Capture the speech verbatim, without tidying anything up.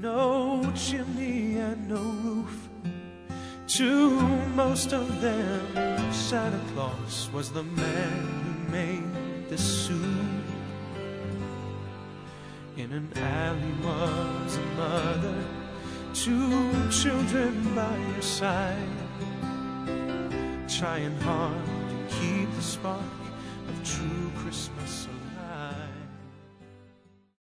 no chimney and no roof. To most of them, Santa Claus was the man who made the soup. In an alley was a mother, two children by your side, trying hard to keep the spark of true Christmas